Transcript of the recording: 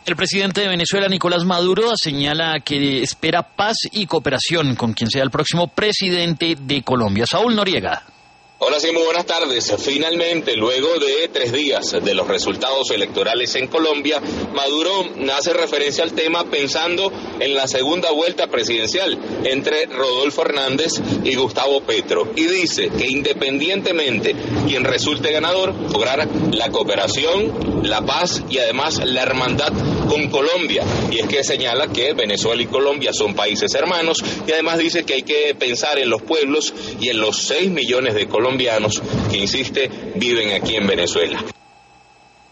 El presidente de Venezuela, Nicolás Maduro, señala que espera paz y cooperación con quien sea el próximo presidente de Colombia. Saúl Noriega. Hola, sí, muy buenas tardes. Finalmente, luego de 3 días de los resultados electorales en Colombia, Maduro hace referencia al tema pensando en la segunda vuelta presidencial entre Rodolfo Hernández y Gustavo Petro. Y dice que independientemente quien resulte ganador, lograr la cooperación, la paz y además la hermandad con Colombia. Y es que señala que Venezuela y Colombia son países hermanos y además dice que hay que pensar en los pueblos y en los 6 millones de colombianos que, insiste, viven aquí en Venezuela.